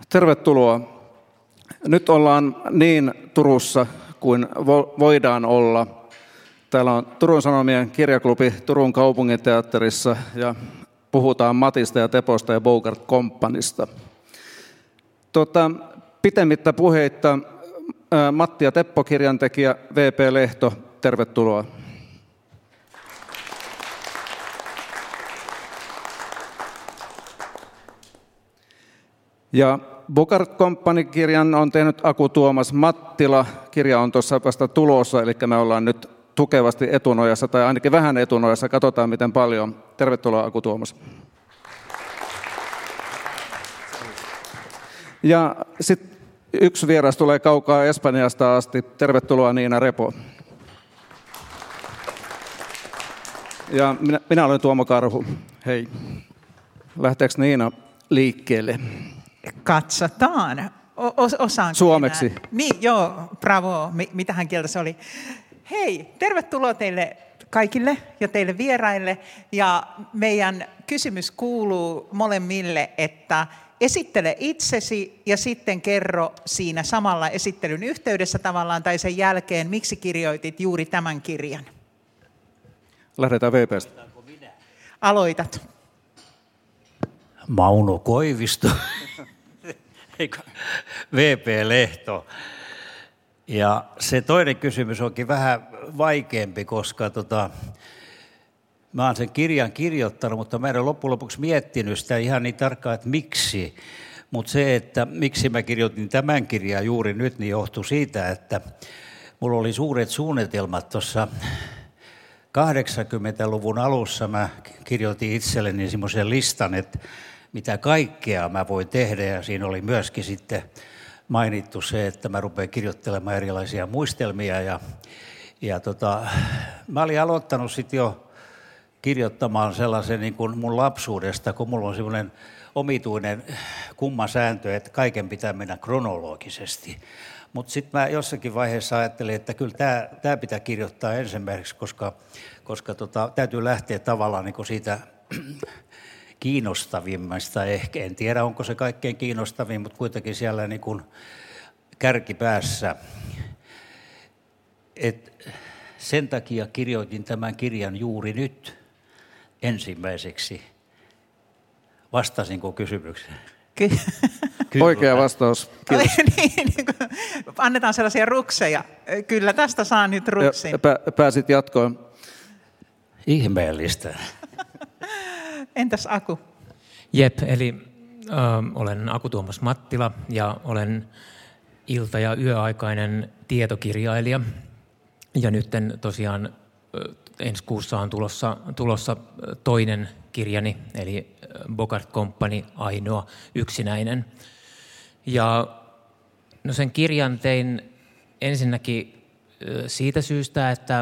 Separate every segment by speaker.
Speaker 1: Tervetuloa. Nyt ollaan niin Turussa kuin voidaan olla. Täällä on Turun Sanomien kirjaklubi Turun kaupunginteatterissa ja puhutaan Matista ja Teposta ja Bogart Companysta. Pitemmittä puheitta Matti ja Teppo -kirjantekijä V.P. Lehto, tervetuloa. Ja Bogart Company-kirjan on tehnyt Aku Tuomas Mattila. Kirja on tuossa vasta tulossa, eli me ollaan nyt tukevasti etunojassa, tai ainakin vähän etunojassa. Katsotaan, miten paljon. Tervetuloa, Aku Tuomas. Ja sitten yksi vieras tulee kaukaa Espanjasta asti. Tervetuloa, Niina Repo. Ja minä olen Tuomo Karhu. Hei. Lähteekö Niina liikkeelle?
Speaker 2: Katsotaan. Osaanko
Speaker 1: suomeksi?
Speaker 2: Enää? Niin, joo, bravo. Mitähän kieltä se oli? Hei, tervetuloa teille kaikille ja teille vieraille. Ja meidän kysymys kuuluu molemmille, että esittele itsesi ja sitten kerro siinä samalla esittelyn yhteydessä tavallaan tai sen jälkeen, miksi kirjoitit juuri tämän kirjan.
Speaker 1: Lähdetään VP:stä.
Speaker 2: Aloitat.
Speaker 3: Mauno Koivisto, V.P. Lehto. Ja se toinen kysymys onkin vähän vaikeampi, koska mä oon sen kirjan kirjoittanut, mutta mä en ole loppujen lopuksi miettinyt sitä ihan niin tarkkaan, että miksi. Mutta se, että miksi mä kirjoitin tämän kirjan juuri nyt, niin johtui siitä, että mulla oli suuret suunnitelmat tuossa 80-luvun alussa. Mä kirjoitin itselleni semmoisen listan, että mitä kaikkea mä voin tehdä, ja siinä oli myöskin sitten mainittu se, että mä rupean kirjoittelemaan erilaisia muistelmia, ja mä olin aloittanut sitten jo kirjoittamaan sellaisen niin kuin mun lapsuudesta, kun mulla on semmoinen omituinen kumma sääntö, että kaiken pitää mennä kronologisesti. Mutta sitten mä jossakin vaiheessa ajattelin, että kyllä tämä pitää kirjoittaa ensimmäiseksi, koska täytyy lähteä tavallaan niin kuin siitä kiinnostavimmasta ehkä. En tiedä, onko se kaikkein kiinnostavin, mutta kuitenkin siellä niin kuin kärkipäässä. Sen takia kirjoitin tämän kirjan juuri nyt ensimmäiseksi. Vastasinko kysymykseen?
Speaker 1: Kyllä. Oikea vastaus. Kiitos.
Speaker 2: Niin, annetaan sellaisia rukseja. Kyllä, tästä saa nyt ruksin.
Speaker 1: Pääsit jatkoon.
Speaker 3: Ihmeellistä.
Speaker 2: Entäs Aku?
Speaker 4: Jep, eli olen Aku Tuomas Mattila ja olen ilta- ja yöaikainen tietokirjailija. Ja nyt tosiaan ensi kuussa on tulossa toinen kirjani, eli Bogart Company, ainoa yksinäinen. Ja no sen kirjan tein ensinnäkin siitä syystä, että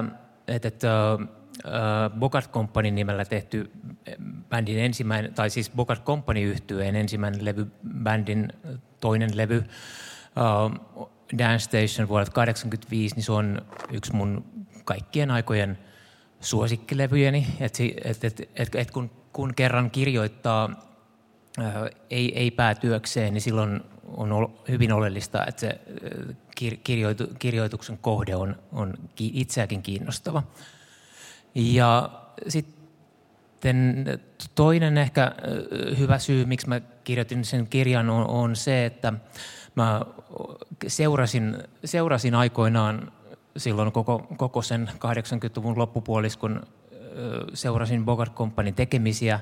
Speaker 4: Bogart Company nimellä tehty bändin ensimmäinen, tai siis Bogart Company -yhtyeen ensimmäinen levy, bändin toinen levy, Dance Station vuodelta 1985, niin se on yksi mun kaikkien aikojen suosikkilevyjeni. Kun kerran kirjoittaa ei päätyökseen, niin silloin on hyvin oleellista, että se kirjoituksen kohde on itseäkin kiinnostava. Ja sitten toinen ehkä hyvä syy, miksi mä kirjoitin sen kirjan, on se, että mä seurasin aikoinaan silloin koko sen 80-luvun loppupuoliskon, seurasin Bogart Companyn tekemisiä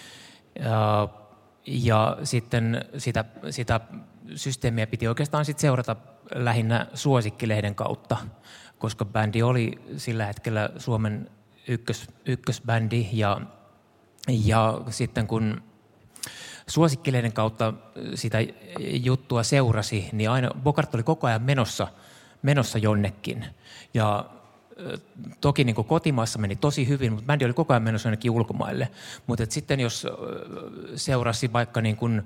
Speaker 4: ja sitten sitä systeemiä piti oikeastaan sit seurata lähinnä Suosikkilehden kautta, koska bändi oli sillä hetkellä Suomen ykkösbändi ja sitten kun Suosikkilehden kautta sitä juttua seurasi, niin aina Bogart oli koko ajan menossa jonnekin. Ja toki niin kuin kotimaassa meni tosi hyvin, mutta bändi oli koko ajan menossa jonnekin ulkomaille. Mutta sitten jos seurasi vaikka niin kuin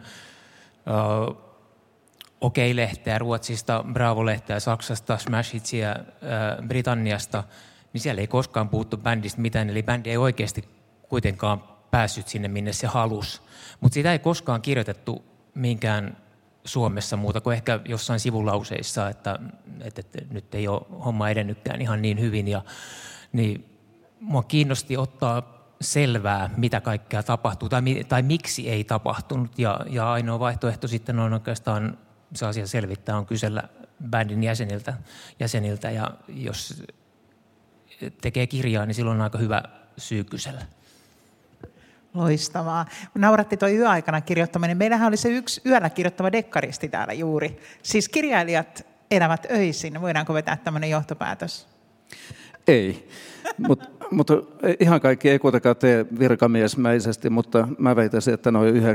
Speaker 4: OK-lehteä Ruotsista, Bravo-lehteä Saksasta, Smash Hitsia Britanniasta, niin siellä ei koskaan puhuttu bändistä mitään, eli bändi ei oikeasti kuitenkaan päässyt sinne, minne se halusi. Mutta sitä ei koskaan kirjoitettu minkään Suomessa muuta kuin ehkä jossain sivulauseissa, että nyt ei ole homma edennytkään ihan niin hyvin. Niin mua kiinnosti ottaa selvää, mitä kaikkea tapahtuu tai miksi ei tapahtunut. Ja ainoa vaihtoehto sitten on oikeastaan se asia selvittää, on kysellä bändin jäseniltä. Ja jos tekee kirjaa, niin silloin on aika hyvä syy kysellä.
Speaker 2: Loistavaa. Nauratti tuo yöaikana kirjoittaminen. Meillähän oli se yksi yöllä kirjoittava dekkaristi täällä juuri. Siis kirjailijat elävät öisin. Voidaanko vetää tämmöinen johtopäätös?
Speaker 1: Ei, mutta ihan kaikki ei kuitenkaan tee virkamiesmäisesti, mutta mä väitäisin, että noin 96%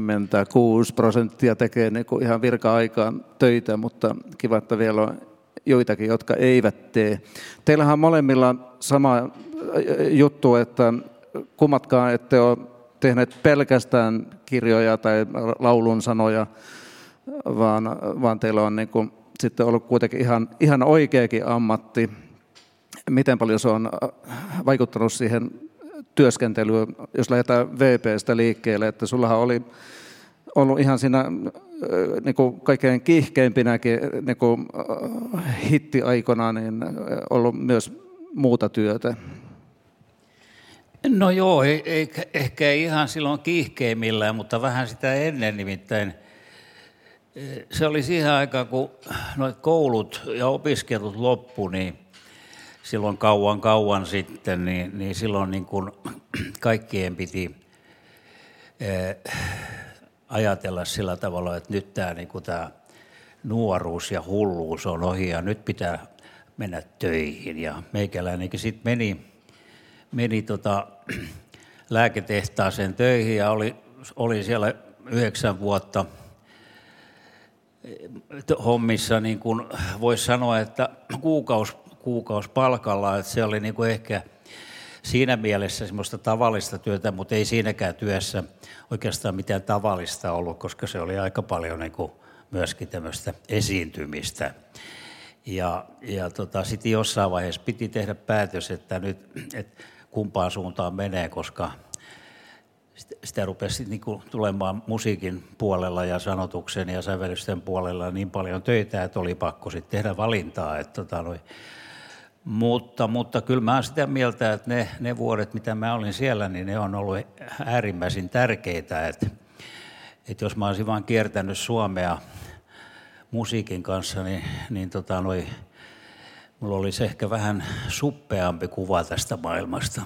Speaker 1: tekee niin kuin ihan virka-aikaan töitä, mutta kiva, että vielä on joitakin, jotka eivät tee. Teillähän on molemmilla sama juttu, että kummatkaan ette ole tehneet pelkästään kirjoja tai laulun sanoja, vaan teillä on niin kuin sitten ollut kuitenkin ihan oikeakin ammatti. Miten paljon se on vaikuttanut siihen työskentelyyn, jos lähdetään VP:stä liikkeelle, että sullahan oli ollut ihan siinä niin kuin kaikkein kiihkeimpinäkin niin kuin hittiaikona niin ollut myös muuta työtä.
Speaker 3: No joo, ehkä ei ihan silloin kiihkeimmillään, mutta vähän sitä ennen nimittäin. Se oli siihen aikaan, kun noit koulut ja opiskelut loppu, niin silloin kauan sitten, niin silloin niin kuin kaikkien piti ajatella sillä tavalla, että nyt tämä nuoruus ja hulluus on ohi ja nyt pitää mennä töihin. Ja meikäläinenkin sitten meni lääketehtaaseen töihin ja oli siellä 9 vuotta hommissa, niin kuin voisi sanoa, että kuukausipalkalla, että se oli niin kuin ehkä siinä mielessä semmoista tavallista työtä, mutta ei siinäkään työssä oikeastaan mitään tavallista ollut, koska se oli aika paljon niin kuin myöskin tämmöistä esiintymistä. Ja sitten jossain vaiheessa piti tehdä päätös, että nyt kumpaan suuntaan menee, koska sitä rupesi niin kuin tulemaan musiikin puolella ja sanotuksen ja sävellysten puolella niin paljon töitä, että oli pakko sitten tehdä valintaa. Mutta kyllä mä olen sitä mieltä, että ne vuodet, mitä mä olin siellä, niin ne on ollut äärimmäisen tärkeitä. Että jos mä olisin vaan kiertänyt Suomea musiikin kanssa, niin mulla olisi ehkä vähän suppeampi kuva tästä maailmasta.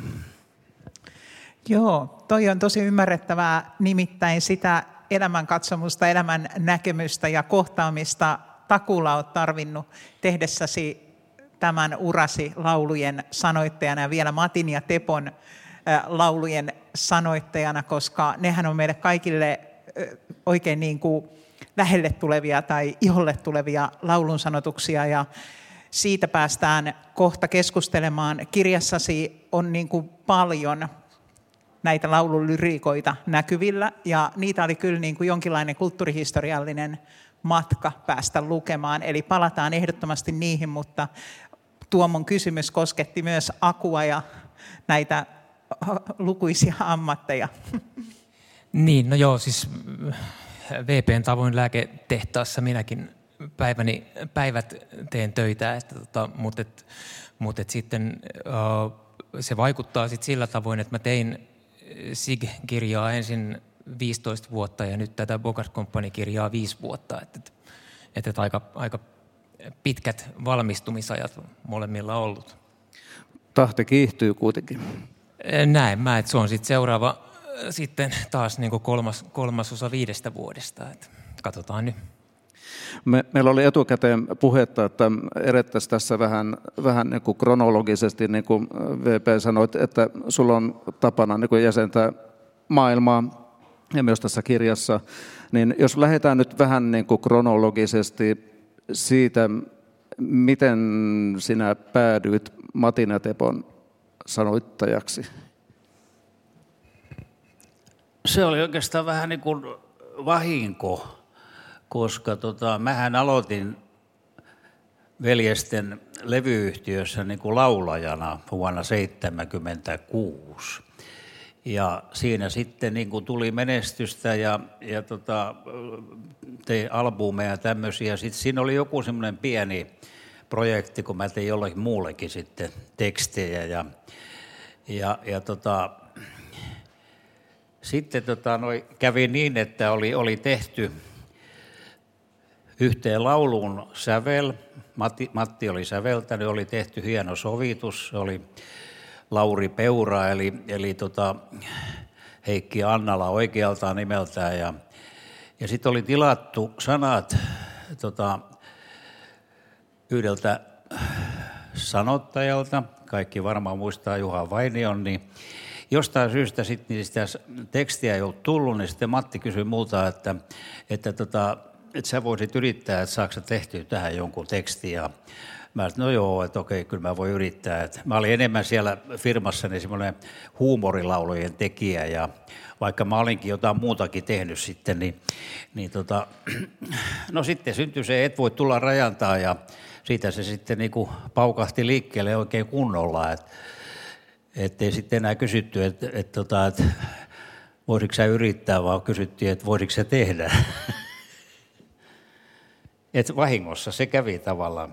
Speaker 2: Joo, toi on tosi ymmärrettävää, nimittäin sitä elämänkatsomusta, elämän näkemystä ja kohtaamista takuulla olet tarvinnut tehdessäsi tämän urasi laulujen sanoittajana ja vielä Matin ja Tepon laulujen sanoittajana, koska nehän on meille kaikille oikein niin kuin lähelle tulevia tai iholle tulevia laulun sanotuksia ja siitä päästään kohta keskustelemaan. Kirjassasi on niin kuin paljon näitä laulun lyriikoita näkyvillä ja niitä oli kyllä niin kuin jonkinlainen kulttuurihistoriallinen matka päästä lukemaan. Eli palataan ehdottomasti niihin, mutta Tuomon kysymys kosketti myös Akua ja näitä lukuisia ammatteja.
Speaker 4: Niin, no joo, siis VP:n tavoin lääketehtaassa minäkin päivät teen töitä, mutta sitten se vaikuttaa sitten sillä tavoin, että mä tein SIG-kirjaa ensin 15 vuotta ja nyt tätä Bogart Company-kirjaa 5 vuotta, että aika pitkät valmistumisajat molemmilla ollut.
Speaker 1: Tahti kiihtyy kuitenkin.
Speaker 4: Näin mä, että se on sitten seuraava sitten taas niin kuin kolmasosa 5 vuodesta, että katsotaan nyt.
Speaker 1: Meillä oli etukäteen puhetta, että edettäisiin tässä vähän niin kuin kronologisesti, niin kuin VP sanoit, että sulla on tapana niin kuin jäsentää maailmaa ja myös tässä kirjassa. Niin jos lähdetään nyt vähän niin kuin kronologisesti siitä, miten sinä päädyit Matin ja Tepon sanoittajaksi?
Speaker 3: Se oli oikeastaan vähän niin kuin vahinko, koska mähän aloitin veljesten levyyhtiössä niin kuin laulajana vuonna 1976. Ja siinä sitten niin kuin tuli menestystä ja tein albumeja ja tämmöisiä. Sitten siinä oli joku semmoinen pieni projekti, kun mä tein jollekin muullekin sitten tekstejä. Sitten kävi niin, että oli tehty yhteen lauluun sävel. Matti oli säveltänyt, oli tehty hieno sovitus. Se oli Lauri Peura, eli Heikki Annala oikealtaan nimeltään. Ja sitten oli tilattu sanat yhdeltä sanottajalta, kaikki varmaan muistaa Juha Vainion, niin jostain syystä sitten niin sitä tekstiä ei ollut tullut, niin sitten Matti kysyi multa, että sä voisit yrittää, että saako sä tehtyä tähän jonkun tekstin. Ja mä sanoin, no joo, että okei, kyllä mä voin yrittää. Että mä olin enemmän siellä firmassani semmoinen huumorilaulujen tekijä, ja vaikka mä olinkin jotain muutakin tehnyt sitten, no sitten syntyi se, et voi tulla rajantaa, ja siitä se sitten niin kuin paukahti liikkeelle oikein kunnolla, ettei sitten enää kysytty, että voisitko sä yrittää, vaan kysyttiin, että voisitko sä tehdä. Että vahingossa se kävi tavallaan.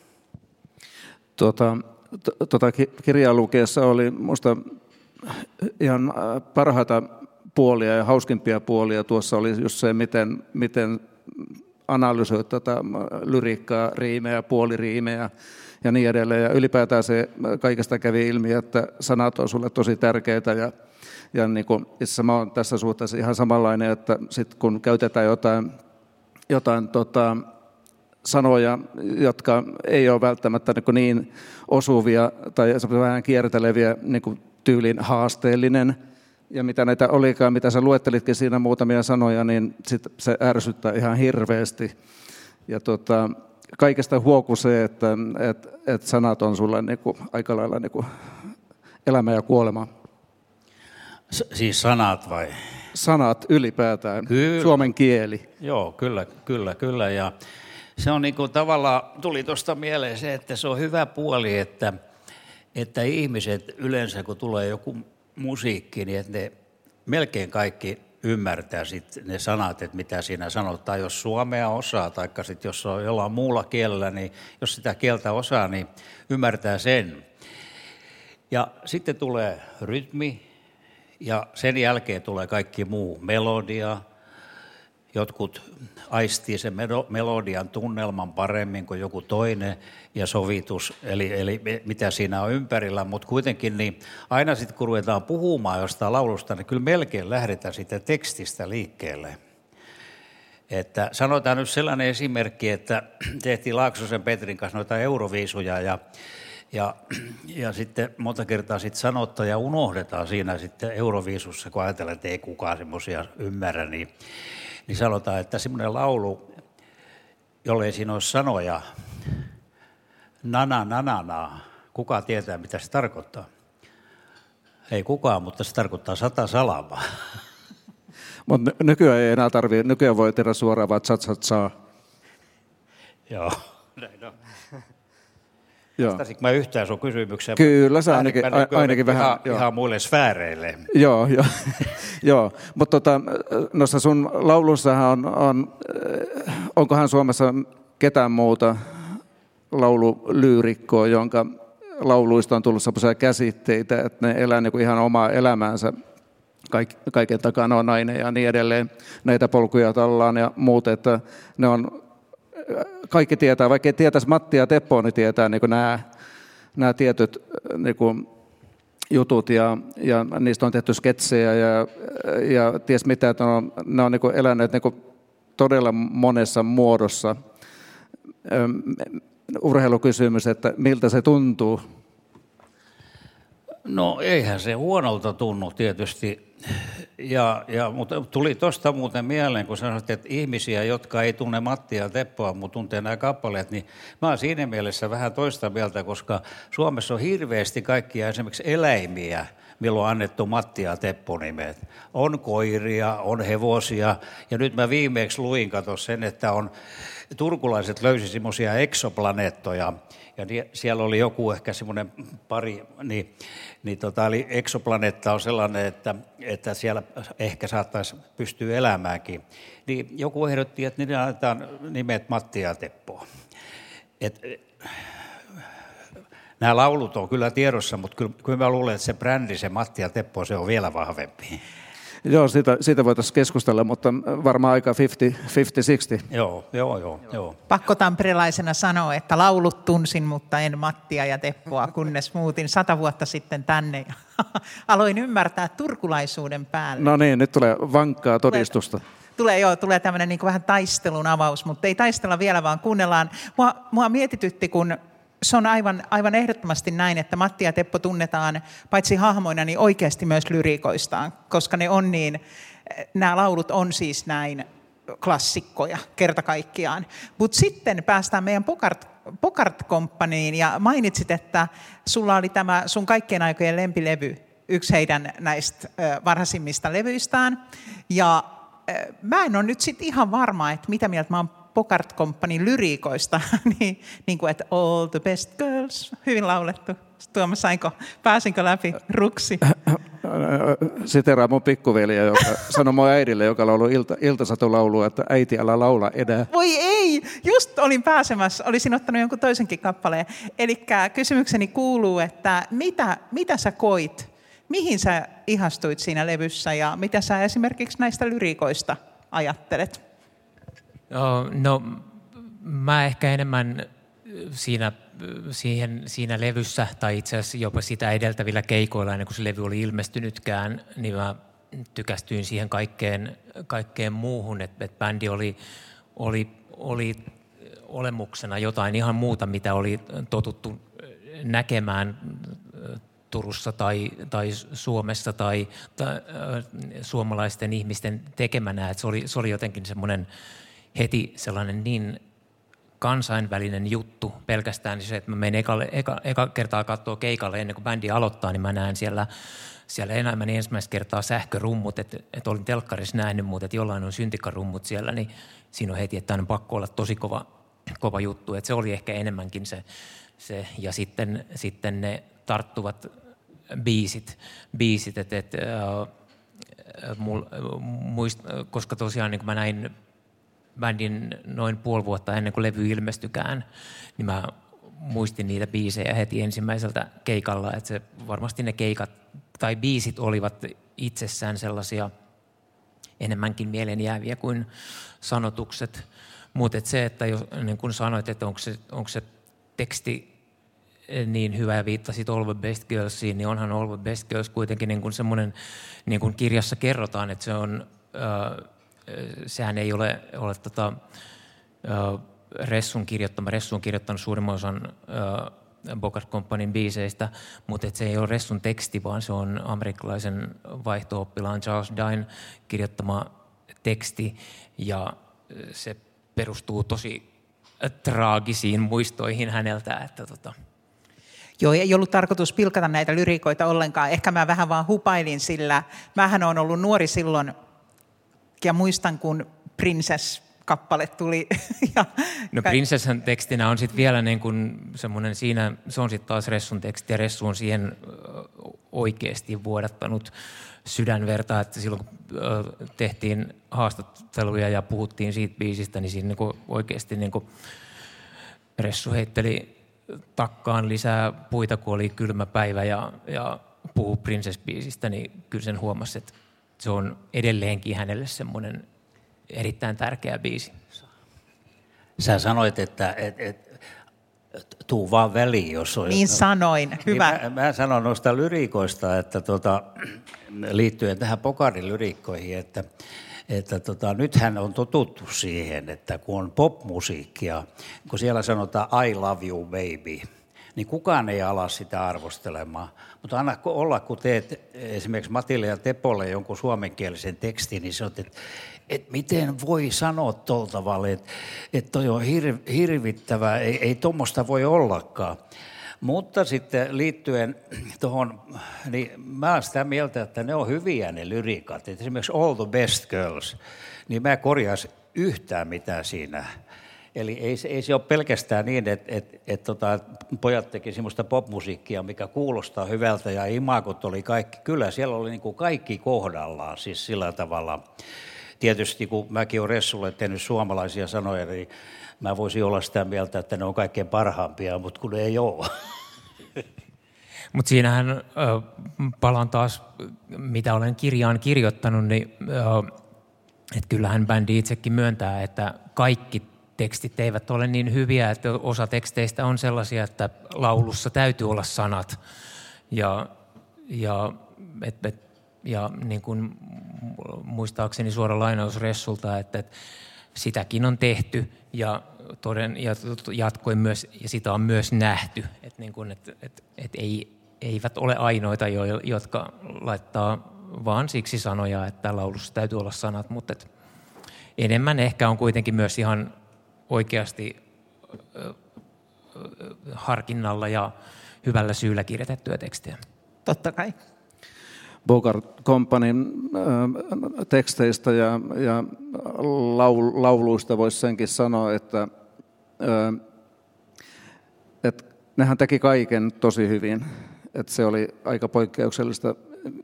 Speaker 1: Kirjaa lukiessa oli minusta ihan parhaita puolia ja hauskimpia puolia. Tuossa oli just se, miten analysoit tätä lyriikkaa, riimejä, puoliriimejä ja niin edelleen. Ja ylipäätään se kaikesta kävi ilmi, että sanat on sulle tosi tärkeitä. Ja niin kuin, itse mä olen tässä suhteessa ihan samanlainen, että sit kun käytetään jotain sanoja, jotka ei ole välttämättä niin osuvia tai vähän kierteleviä, niin kuin tyylin haasteellinen. Ja mitä näitä olikaan, mitä sä luettelitkin siinä muutamia sanoja, niin sit se ärsyttää ihan hirveästi. Ja kaikesta huokuu se, että sanat on sulle niin kuin aika lailla niin kuin elämä ja kuolema.
Speaker 3: Siis sanat vai?
Speaker 1: Sanat ylipäätään, suomen kieli.
Speaker 3: Joo, kyllä. Ja se on niin kuin tavallaan, tuli tuosta mieleen se, että se on hyvä puoli, että ihmiset yleensä, kun tulee joku musiikki, niin että ne melkein kaikki ymmärtää sit ne sanat, että mitä siinä sanotaan. Jos suomea osaa, tai sitten jos on jollain muulla kielellä, niin jos sitä kieltä osaa, niin ymmärtää sen. Ja sitten tulee rytmi, ja sen jälkeen tulee kaikki muu, melodia. Jotkut aistii sen melodian tunnelman paremmin kuin joku toinen, ja sovitus, eli mitä siinä on ympärillä, mutta kuitenkin niin aina sitten kun ruvetaan puhumaan jostain laulusta, niin kyllä melkein lähdetään siitä tekstistä liikkeelle. Että sanotaan nyt sellainen esimerkki, että tehtiin Laaksosen Petrin kanssa noita euroviisuja, ja sitten monta kertaa sitten sanottaja unohdetaan siinä sitten euroviisussa, kun ajatellaan, että ei kukaan semmoisia ymmärrä, niin sanotaan, että semmoinen laulu, jollei siinä olisi sanoja, nana, kuka tietää, mitä se tarkoittaa? Ei kukaan, mutta se tarkoittaa 100 salavaa.
Speaker 1: Mutta nykyään ei enää tarvitse, nykyään voi tehdä suoraan vaan tsa.
Speaker 3: Joo, näin on. Vastasinko mä yhtään sun kysymykseen?
Speaker 1: Kyllä, sä ainakin vähän.
Speaker 3: Ihan muille sfääreille.
Speaker 1: Joo. Mutta noissa sun laulussahan onkohan Suomessa ketään muuta laululyyrikkoa, jonka lauluista on tullut sellaisia käsitteitä, että ne elää niin kuin ihan omaa elämäänsä. Kaiken takana on nainen ja niin edelleen. Näitä polkuja tallaan ja muut, että ne on... Kaikki tietää, vaikka ei tietäisi Matti ja Teppo, niin tietää niin nämä tietyt niin kuin jutut ja niistä on tehty sketsejä ja ties mitä, että ne on niin kuin eläneet niin kuin todella monessa muodossa. Urheilukysymys, että miltä se tuntuu?
Speaker 3: No eihän se huonolta tunnu tietysti, mutta tuli tuosta muuten mieleen, kun sanoit, että ihmisiä, jotka ei tunne Mattia ja Teppoa, mutta tuntee nämä kappaleet, niin mä oon siinä mielessä vähän toista mieltä, koska Suomessa on hirveästi kaikkia esimerkiksi eläimiä, milloin on annettu Matti ja Teppo nimet. On koiria, on hevosia ja nyt mä viimeksi luin sen, että turkulaiset löysi semmoisia eksoplaneettoja ja siellä oli joku ehkä semmoinen pari, eli eksoplaneetta on sellainen, että siellä ehkä saattaisi pystyä elämäänkin. Niin joku ehdotti, että niille annetaan nimet Matti ja Teppo. Nämä laulut on kyllä tiedossa, mutta kyllä mä luulen, että se brändi, se Matti ja Teppo, se on vielä vahvempi.
Speaker 1: Joo, siitä voitaisiin keskustella, mutta varmaan aika 50-60.
Speaker 3: Joo.
Speaker 2: Pakko tamperelaisena sanoa, että laulut tunsin, mutta en Mattia ja Teppoa, kunnes muutin 100 vuotta sitten tänne ja aloin ymmärtää turkulaisuuden päälle.
Speaker 1: No niin, nyt tulee vankkaa todistusta.
Speaker 2: Tulee tämmöinen niin kuin vähän taistelun avaus, mutta ei taistella vielä, vaan kuunnellaan. Mua mietitytti, kun se on aivan ehdottomasti näin, että Matti ja Teppo tunnetaan paitsi hahmoina, niin oikeasti myös lyriikoistaan, koska nämä laulut on siis näin klassikkoja kerta kaikkiaan. Mutta sitten päästään meidän Bogart Companyin ja mainitsit, että sulla oli tämä sun kaikkien aikojen lempilevy, yksi heidän näistä varhaisimmista levyistään. Ja mä en ole nyt sitten ihan varma, että mitä mieltä mä oon Bogart Companyn lyriikoista, niin kuin, että all the best girls, hyvin laulettu. Tuomas, pääsinkö läpi, ruksi?
Speaker 1: Siteraa mun pikkuveliä, joka sanoi mun äidille, joka lauloi iltasatulaulua, että äiti, älä laula enää.
Speaker 2: Voi ei, just olin pääsemässä, olisin ottanut jonkun toisenkin kappaleen. Eli kysymykseni kuuluu, että mitä sä koit, mihin sä ihastuit siinä levyssä ja mitä sä esimerkiksi näistä lyriikoista ajattelet?
Speaker 4: No, mä ehkä enemmän siinä levyssä, tai itse asiassa jopa sitä edeltävillä keikoilla, ennen kuin se levy oli ilmestynytkään, niin mä tykästyin siihen kaikkeen muuhun, että bändi oli olemuksena jotain ihan muuta, mitä oli totuttu näkemään Turussa tai Suomessa tai suomalaisten ihmisten tekemänä, että se oli jotenkin semmoinen heti sellainen niin kansainvälinen juttu pelkästään se, että mä menen eka kertaa katsoa keikalle ennen kuin bändi aloittaa, niin mä näen siellä elämäni ensimmäistä kertaa sähkörummut, että olin telkkarissa nähnyt, mutta että jollain on syntikarummut siellä, niin siinä on heti, että on pakko olla tosi kova juttu, että se oli ehkä enemmänkin se ja sitten ne tarttuvat biisit että koska tosiaan niin kun mä näin bändin noin puoli vuotta ennen kuin levy ilmestykään, niin mä muistin niitä biisejä heti ensimmäiseltä keikalla, että se varmasti ne keikat tai biisit olivat itsessään sellaisia enemmänkin mielenjääviä kuin sanotukset. Mutta se, että jos, niin kun sanoit, että onko se teksti niin hyvä ja viittasit All the Best Girlsiin, niin onhan All the Best Girls kuitenkin niin kuin semmoinen, niin kuin kirjassa kerrotaan, että se on sehän ei ole Ressun kirjoittama. Ressu on kirjoittanut suurimman osan Bogart Companyn biiseistä, mutta se ei ole Ressun teksti, vaan se on amerikkalaisen vaihto-oppilaan Charles Dine kirjoittama teksti, ja se perustuu tosi traagisiin muistoihin häneltä. Että
Speaker 2: Joo, ei ollut tarkoitus pilkata näitä lyriikoita ollenkaan. Ehkä mä vähän vaan hupailin, sillä mähän olen ollut nuori silloin, ja muistan, kun Princess-kappale tuli.
Speaker 4: No Princessan tekstinä on sitten vielä niin kuin semmoinen siinä, se on sitten taas Ressun teksti, ja Ressu on siihen oikeasti vuodattanut sydänverta, että silloin kun tehtiin haastatteluja ja puhuttiin siitä biisistä, niin siinä niin oikeasti niin Ressu heitteli takkaan lisää puita, kun oli kylmä päivä ja puhui Princess-biisistä, niin kyllä sen huomasi, että se on edelleenkin hänelle semmoinen erittäin tärkeä biisi.
Speaker 3: Sä sanoit, että tuu vaan väliin, jos on...
Speaker 2: Niin sanoin, hyvä.
Speaker 3: Niin mä sanon noista lyriikoista, että liittyen tähän Bogartin lyriikkoihin, että nythän on totuttu siihen, että kun on popmusiikkia, kun siellä sanotaan I love you baby, niin kukaan ei ala sitä arvostelemaan. Mutta anna olla, kun teet esimerkiksi Matille ja Tepolle jonkun suomenkielisen tekstin, niin sanot, että miten voi sanoa tuolla tavalla, että toi on hirvittävää, ei tuommoista voi ollakaan. Mutta sitten liittyen tuohon, niin mä oon sitä mieltä, että ne on hyviä ne lyriikat. Et esimerkiksi All the Best Girls, niin mä korjaisin yhtään mitään siinä. Eli ei se ole pelkästään niin, että pojat teki semmoista popmusiikkia, mikä kuulostaa hyvältä ja imagot oli kaikki. Kyllä siellä oli niin kuin kaikki kohdallaan, siis sillä tavalla. Tietysti kun mäkin olen Ressulle tehnyt suomalaisia sanoja, niin mä voisin olla sitä mieltä, että ne on kaikkein parhaimpia, mutta kun ne ei ole.
Speaker 4: Mutta siinähän palaan taas, mitä olen kirjaan kirjoittanut, niin että kyllähän bändi itsekin myöntää, että kaikki tekstit eivät ole niin hyviä, että osa teksteistä on sellaisia, että laulussa täytyy olla sanat. Ja niin kuin muistaakseni suora lainaus Ressulta, että sitäkin on tehty ja jatkoin myös, ja sitä on myös nähty, että niin kuin, eivät ole ainoita, jotka laittaa vaan siksi sanoja, että laulussa täytyy olla sanat, mutta enemmän ehkä on kuitenkin myös ihan oikeasti harkinnalla ja hyvällä syyllä kirjoitettuja tekstejä.
Speaker 2: Totta kai.
Speaker 1: Bogart Companyn teksteistä ja lauluista voisi senkin sanoa, että nehän teki kaiken tosi hyvin. Että se oli aika poikkeuksellista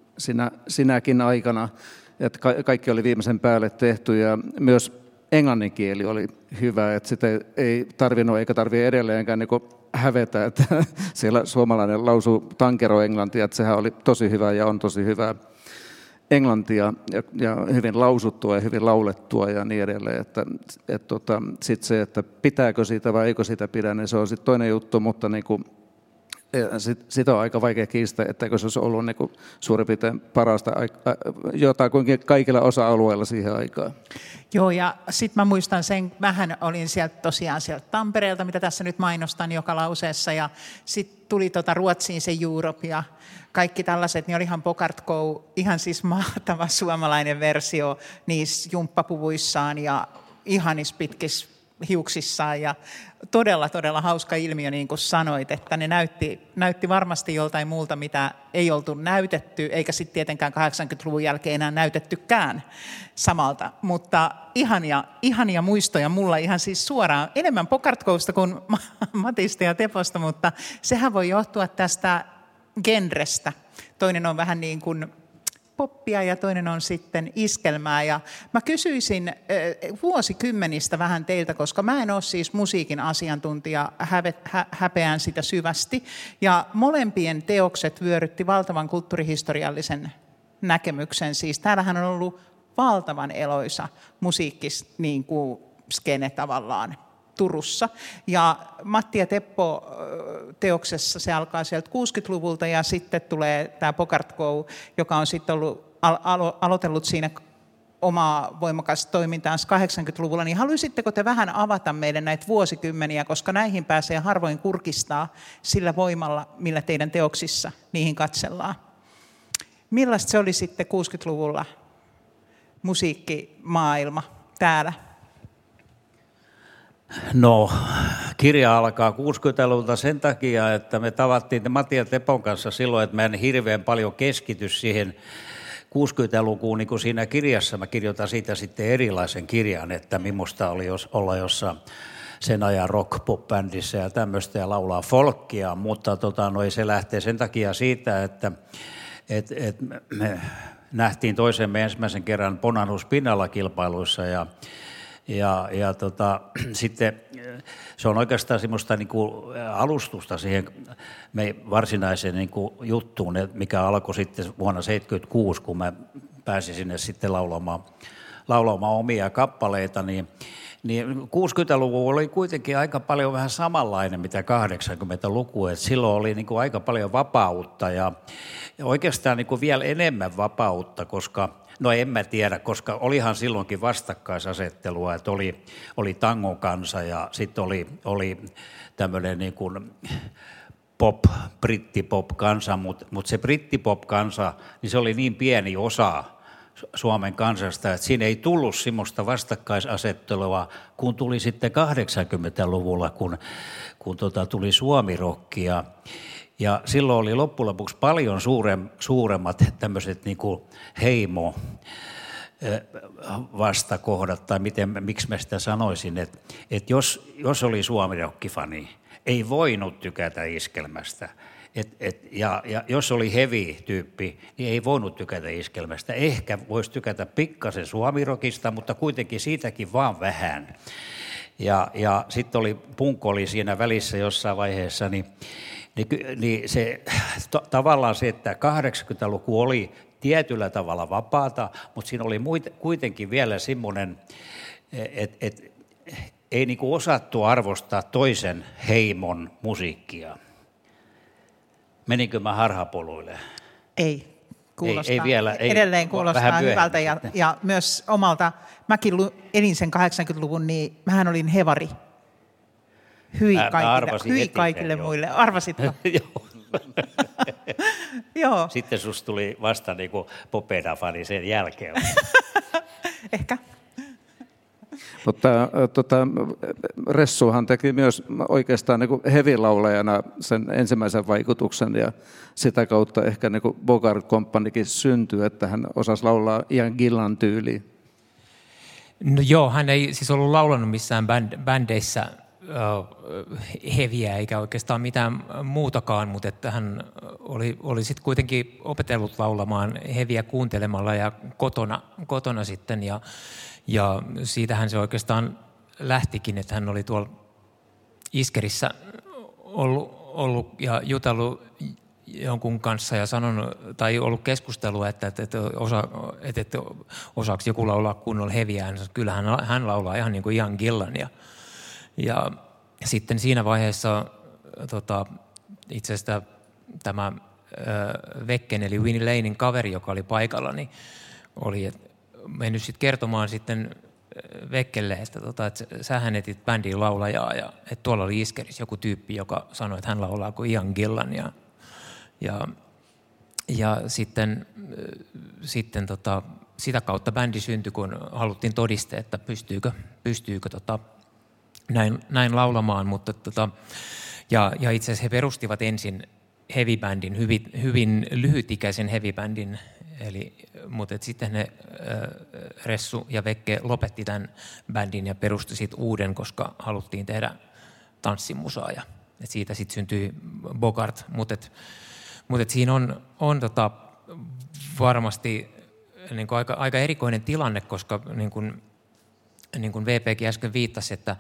Speaker 1: sinäkin aikana, että kaikki oli viimeisen päälle tehty ja myös englannin kieli oli hyvä, että sitä ei tarvinnut eikä tarvitse edelleenkään niin hävetä, että siellä suomalainen lausuu tankeroenglantia, että sehän oli tosi hyvä ja on tosi hyvää englantia ja hyvin lausuttua ja hyvin laulettua ja niin edelleen. Sitten se, että pitääkö siitä vai eikö sitä pidä, niin se on sitten toinen juttu, mutta niin kuin, sitä on aika vaikea kiistää, että se olisi ollut niin kuin suurin piirtein parasta jotakuinkin kaikilla osa-alueilla siihen aikaan.
Speaker 2: Joo, ja sitten mä muistan sen, mähän olin sieltä Tampereelta, mitä tässä nyt mainostan joka lauseessa, ja sitten tuli Ruotsiin se Europe ja kaikki tällaiset, niin olihan Bogart Go ihan siis mahtava suomalainen versio niissä jumppapuvuissaan ja ihanissa pitkissä hiuksissaan ja todella hauska ilmiö, niin kuin sanoit, että ne näytti varmasti joltain muulta, mitä ei oltu näytetty, eikä sitten tietenkään 80-luvun jälkeen enää näytettykään samalta, mutta ihania muistoja mulla ihan siis suoraan, enemmän Bogart Gosta kuin Matista ja Teposta, mutta sehän voi johtua tästä genrestä. Toinen on vähän niin kuin poppia ja toinen on sitten iskelmää. Ja mä kysyisin vuosikymmenistä vähän teiltä, koska mä en ole siis musiikin asiantuntija, häpeän sitä syvästi. Ja molempien teokset vyörytti valtavan kulttuurihistoriallisen näkemyksen. Siis täällähän on ollut valtavan eloisa musiikkis niin kuin skene tavallaan Turussa. Ja Matti ja Teppo teoksessa se alkaa sieltä 60-luvulta ja sitten tulee tämä Bogart Go, joka on sitten ollut aloitellut siinä omaa voimakasta toimintaansa 80-luvulla. Niin haluaisitteko te vähän avata meille näitä vuosikymmeniä, koska näihin pääsee harvoin kurkistaa sillä voimalla, millä teidän teoksissa niihin katsellaan. Millaista se oli sitten 60-luvulla musiikkimaailma täällä?
Speaker 3: No, kirja alkaa 60-luvulta sen takia, että me tavattiin Matti ja Tepon kanssa silloin, että mä en hirveän paljon keskity siihen 60-lukuun, niin kuin siinä kirjassa. Mä kirjoitan siitä sitten erilaisen kirjan, että millaista oli olla jossain sen ajan rock-pop-bändissä ja tämmöistä ja laulaa folkkia, mutta se lähtee sen takia siitä, että me nähtiin toisemme ensimmäisen kerran Bonanus Pinnalla kilpailuissa ja sitten se on oikeastaan semmoista niin kuin alustusta siihen varsinaiseen niin kuin juttuun, mikä alkoi sitten vuonna 1976, kun mä pääsin sinne sitten laulamaan omia kappaleita, niin 60-luku oli kuitenkin aika paljon vähän samanlainen mitä 80-luku, että silloin oli niin kuin aika paljon vapautta ja oikeastaan niin kuin vielä enemmän vapautta, koska no en mä tiedä, koska olihan silloinkin vastakkaisasettelua, että oli tangon kansa ja sitten oli tämmöinen niin kuin brittipop-kansa, mutta se brittipop-kansa, niin se oli niin pieni osa Suomen kansasta, että siinä ei tullut semmoista vastakkaisasettelua, kun tuli sitten 80-luvulla, kun tuli suomirokkia. Ja silloin oli loppujen lopuksi paljon suuremmat tämmöiset niin kuin heimo vastakohdat, tai miksi mä sitä sanoisin, että jos oli suomirokkifani, ei voinut tykätä iskelmästä. Ja jos oli heavy-tyyppi, niin ei voinut tykätä iskelmästä. Ehkä voisi tykätä pikkasen suomirokista, mutta kuitenkin siitäkin vaan vähän. Ja sitten punk oli siinä välissä jossain vaiheessa, niin se, tavallaan se, että 80-luku oli tietyllä tavalla vapaata, mutta siinä oli kuitenkin vielä semmoinen, että ei niinku osattu arvostaa toisen heimon musiikkia. Menikö mä harhapoluille?
Speaker 2: Ei. Kuulostaa,
Speaker 3: ei vielä,
Speaker 2: edelleen kuulostaa hyvältä ja myös omalta, mäkin elin sen 80-luvun, niin mähän olin hevari. Hyi kaikille muille. Arvasitko? Joo.
Speaker 3: Sitten susta tuli vasta niin kuin Popeda-fani sen jälkeen.
Speaker 2: Ehkä.
Speaker 1: Mutta Ressuhan teki myös oikeastaan niin heavy-laulajana sen ensimmäisen vaikutuksen ja sitä kautta ehkä niin Bogart Companykin syntyi, että hän osasi laulaa Ian Gillan tyyliin.
Speaker 4: No joo, hän ei siis ollut laulanut missään bändeissä heviä eikä oikeastaan mitään muutakaan, mutta että hän oli sitten kuitenkin opetellut laulamaan heviä kuuntelemalla ja kotona sitten ja siitähän se oikeastaan lähtikin, että hän oli tuolla Iskerissä ollut ja jutellut jonkun kanssa ja sanonut, tai ollut keskustelua, että osaako joku laulaa kunnolla heviä. Kyllä hän laulaa ihan niin kuin Ian Gillan. Ja sitten siinä vaiheessa itse asiassa tämä Vekken eli Winnie Lanein kaveri, joka oli paikalla, niin oli mennyt sitten kertomaan sitten Vekkelle, että sähän etit bändiin laulajaa ja että tuolla oli Iskerissä joku tyyppi, joka sanoi, että hän laulaa kuin Ian Gillan ja sitten sitä kautta bändi syntyi, kun haluttiin todistaa, että pystyykö näin laulamaan, mutta ja itse asiassa he perustivat ensin heavy-bändin, hyvin lyhytikäisen heavy-bändin, mutta sitten ne Ressu ja Vekke lopetti tämän bändin ja perusti sitten uuden, koska haluttiin tehdä tanssimusaa ja siitä sitten syntyi Bogart, mutta siinä on varmasti niin kuin aika erikoinen tilanne, koska niin kuin VPkin äsken viittasi, että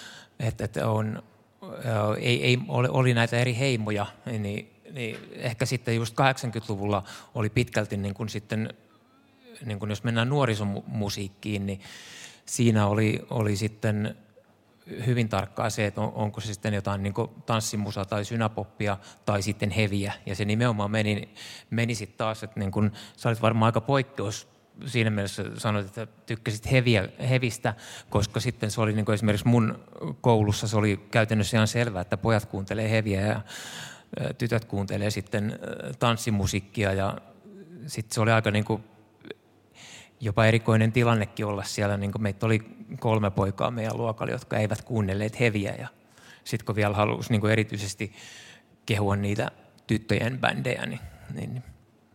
Speaker 4: oli näitä eri heimoja, niin ehkä sitten just 80-luvulla oli pitkälti niin kuin sitten, niin kuin jos mennään nuorisomusiikkiin, niin siinä oli sitten hyvin tarkkaa se, että onko se sitten jotain niin kuin tanssimusa tai synäpoppia tai sitten heviä. Ja se nimenomaan meni sitten taas, että niin kuin, sä olit varmaan aika poikkeus siinä mielessä sanoit, että tykkäsit hevistä, koska sitten se oli niin kuin esimerkiksi mun koulussa se oli käytännössä ihan selvää, että pojat kuuntelee heviä ja tytöt kuuntelee sitten tanssimusiikkia ja sitten se oli aika niin kuin jopa erikoinen tilannekin olla siellä, niin kuin meitä oli 3 poikaa meidän luokalla, jotka eivät kuunnelleet heviä ja sitten kun vielä halusi niin kuin erityisesti kehua niitä tyttöjen bändejä, niin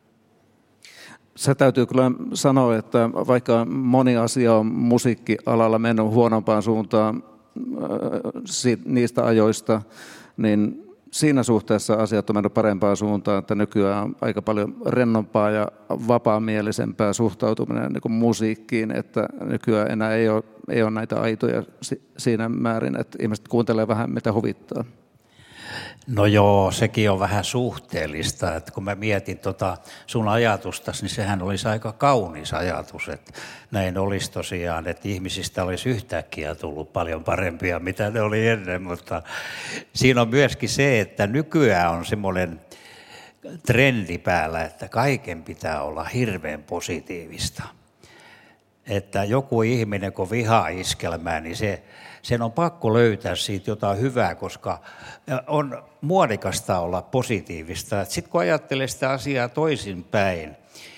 Speaker 1: se täytyy kyllä sanoa, että vaikka moni asia on musiikkialalla mennyt huonompaan suuntaan niistä ajoista, niin siinä suhteessa asiat on mennyt parempaan suuntaan, että nykyään on aika paljon rennompaa ja vapaamielisempää suhtautuminen niin kuin musiikkiin, että nykyään enää ei ole näitä aitoja siinä määrin, että ihmiset kuuntelee vähän mitä huvittaa.
Speaker 3: No joo, sekin on vähän suhteellista, että kun mä mietin sun ajatustasi, niin sehän olisi aika kaunis ajatus, että näin olisi tosiaan, että ihmisistä olisi yhtäkkiä tullut paljon parempia, mitä ne oli ennen, mutta siinä on myöskin se, että nykyään on semmoinen trendi päällä, että kaiken pitää olla hirveän positiivista. Että joku ihminen, kun vihaa iskelmää, niin sen on pakko löytää siitä jotain hyvää, koska on muodikasta olla positiivista. Sitten kun ajattelee sitä asiaa toisinpäin,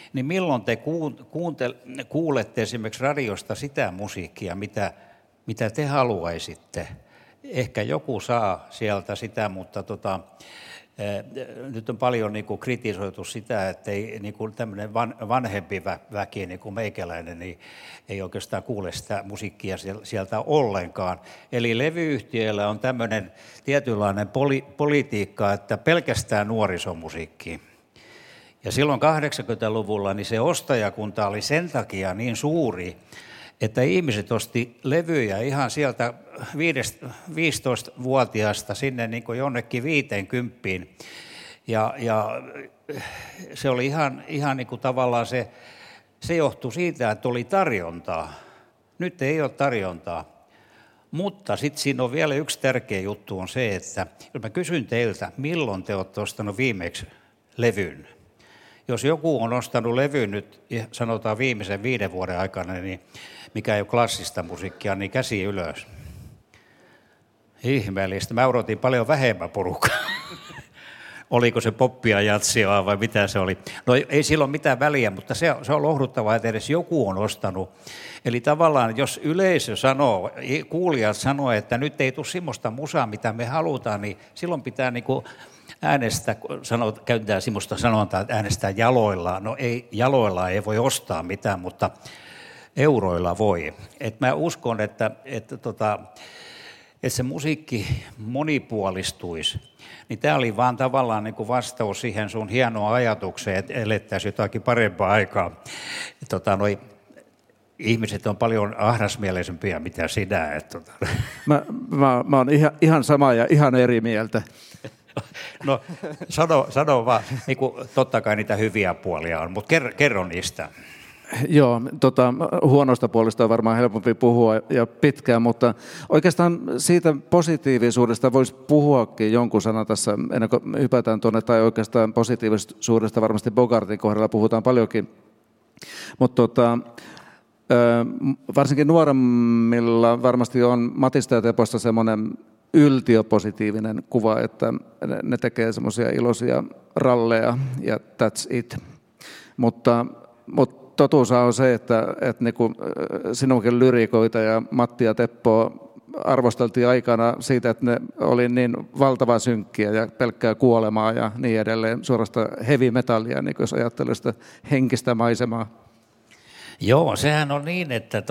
Speaker 3: niin milloin te kuulette esimerkiksi radiosta sitä musiikkia, mitä te haluaisitte? Ehkä joku saa sieltä sitä, mutta nyt on paljon niin kuin kritisoitu sitä, että ei niin kuin tämmöinen vanhempi väki, niin kuin meikäläinen, niin ei oikeastaan kuule sitä musiikkia sieltä ollenkaan. Eli levyyhtiöillä on tämmöinen tietynlainen politiikka, että pelkästään nuorisomusiikki. Ja silloin 80-luvulla niin se ostajakunta oli sen takia niin suuri, että ihmiset osti levyjä ihan sieltä 15-vuotiaasta sinne niin kuin jonnekin 50. Ja se oli ihan niin kuin tavallaan se johtui siitä, että oli tarjontaa. Nyt ei ole tarjontaa. Mutta sitten siinä on vielä yksi tärkeä juttu on se, että jos mä kysyn teiltä, milloin te olette ostanut viimeksi levyn? Jos joku on ostanut levyn nyt, sanotaan viimeisen 5 vuoden aikana, niin mikä ei ole klassista musiikkia, niin käsi ylös. Ihmeellistä. Mä odotin paljon vähemmän porukkaa. Oliko se poppia, jatsia vai mitä se oli? No ei sillä ole mitään väliä, mutta se on lohduttavaa, että edes joku on ostanut. Eli tavallaan, jos yleisö sanoo, kuulijat sanoo, että nyt ei tule semmoista musaa, mitä me halutaan, niin silloin pitää niinku äänestää, käytetään semmoista sanontaa, että äänestää jaloillaan. No ei, jaloillaan ei voi ostaa mitään, mutta euroilla voi. Et mä uskon, että se musiikki monipuolistuisi. Niin tämä oli vaan tavallaan niin kuin vastaus siihen sun hienoon ajatukseen, että elettäisiin jotakin parempaa aikaa. Ihmiset on paljon ahdasmieleisempiä mitä sinä.
Speaker 1: Mä oon ihan sama ja ihan eri mieltä.
Speaker 3: No sano vaan, niin kuin, totta kai niitä hyviä puolia on, mutta kerro niistä.
Speaker 1: Joo, huonosta puolesta on varmaan helpompi puhua ja pitkään, mutta oikeastaan siitä positiivisuudesta voisi puhuakin jonkun sanan tässä, ennen kuin hypätään tuonne, tai oikeastaan positiivisuudesta varmasti Bogartin kohdalla puhutaan paljonkin, mutta varsinkin nuoremmilla varmasti on Matista ja Teposta semmoinen yltiöpositiivinen kuva, että ne tekee semmoisia iloisia ralleja ja that's it, mutta totuus on se, että niinku sinunkin lyrikoita ja Matti ja Teppoa arvosteltiin aikana siitä, että ne oli niin valtavan synkkiä ja pelkkää kuolemaa ja niin edelleen, suorasta heavy metallia, niin jos ajattelee sitä henkistä maisemaa.
Speaker 3: Joo, sehän on niin, että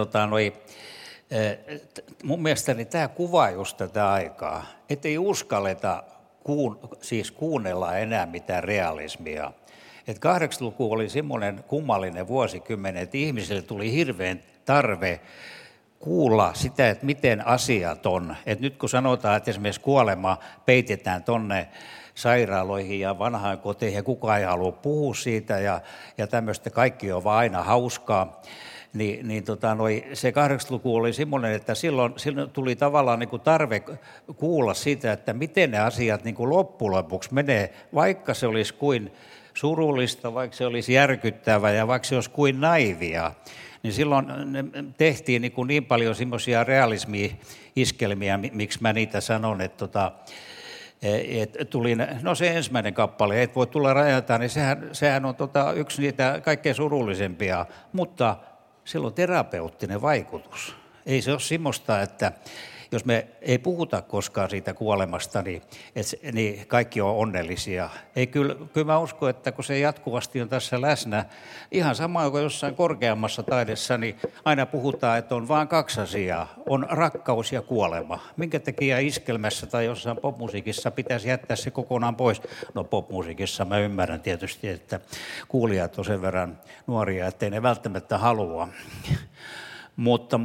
Speaker 3: mun mielestäni tämä kuvaa just tätä aikaa, ettei uskalleta kuunnella enää mitään realismia. Että 80-luku oli semmoinen kummallinen vuosikymmen, että ihmisille tuli hirveän tarve kuulla sitä, että miten asiat on. Että nyt kun sanotaan, että esimerkiksi kuolema peitetään tonne sairaaloihin ja vanhainkoteihin ja kukaan ei halua puhua siitä ja tämmöistä kaikki on vaan aina hauskaa, se 80-luku oli semmoinen, että silloin tuli tavallaan niin kuin tarve kuulla siitä, että miten ne asiat niin kuin loppujen lopuksi menee, vaikka se olisi kuin surullista, vaikka se olisi järkyttävää ja vaikka se olisi kuin naivia, niin silloin tehtiin niin paljon semmoisia realismi-iskelmiä, miksi mä niitä sanon, että tuli, no se ensimmäinen kappale, et voi tulla rajata, niin sehän on yksi niitä kaikkein surullisempia, mutta sillä on terapeuttinen vaikutus. Ei se ole semmoista, että jos me ei puhuta koskaan siitä kuolemasta, niin kaikki on onnellisia. Kyllä mä uskon, että kun se jatkuvasti on tässä läsnä, ihan sama kuin jossain korkeammassa taidessa, niin aina puhutaan, että on vain 2 asiaa. On rakkaus ja kuolema. Minkä takia iskelmässä tai jossain popmusiikissa pitäisi jättää se kokonaan pois? No popmusiikissa mä ymmärrän tietysti, että kuulijat on sen verran nuoria, ettei ne välttämättä halua. Mutta